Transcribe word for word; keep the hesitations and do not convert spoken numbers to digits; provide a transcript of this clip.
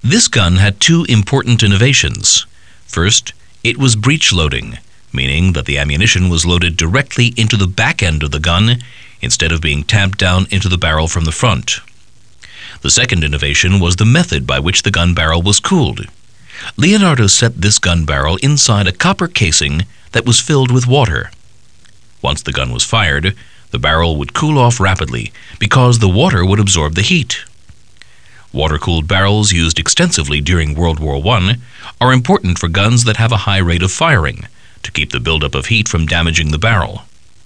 This gun had two important innovations. First, it was breech loading, meaning that the ammunition was loaded directly into the back end of the gun instead of being tamped down into the barrel from the front. The second innovation was the method by which the gun barrel was cooled. Leonardo set this gun barrel inside a copper casing that was filled with water. Once the gun was fired, the barrel would cool off rapidly because the water would absorb the heat. Water-cooled barrels used extensively during World War One are important for guns that have a high rate of firing to keep the buildup of heat from damaging the barrel.